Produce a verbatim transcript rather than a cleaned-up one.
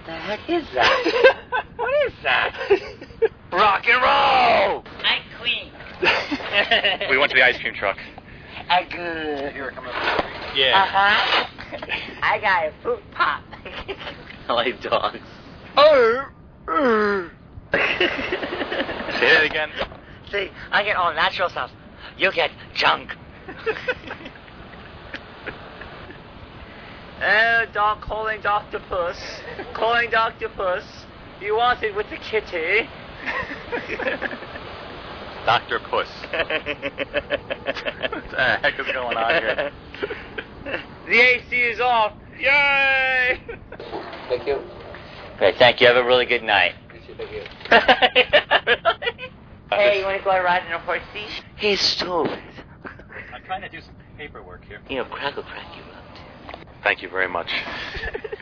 the heck is that? What is that? Rock and roll! I'm Queen. We went to the ice cream truck. I good. Here, come up. Yeah. Uh-huh. I got a fruit pop. I like dogs. Oh. Uh. Say that again. See, I get all natural stuff. You get junk. Oh, dog calling Doctor Puss. Calling Doctor Puss. You want it with the kitty. Doctor Puss. What the heck is going on here? The A C is off. Yay! Thank you. Great, thank you. Have a really good night. Thank you. Really? Hey, you want to go ride in a horsey? He's stupid. I'm trying to do some paperwork here. You know, crack will crack you up, too. Thank you very much.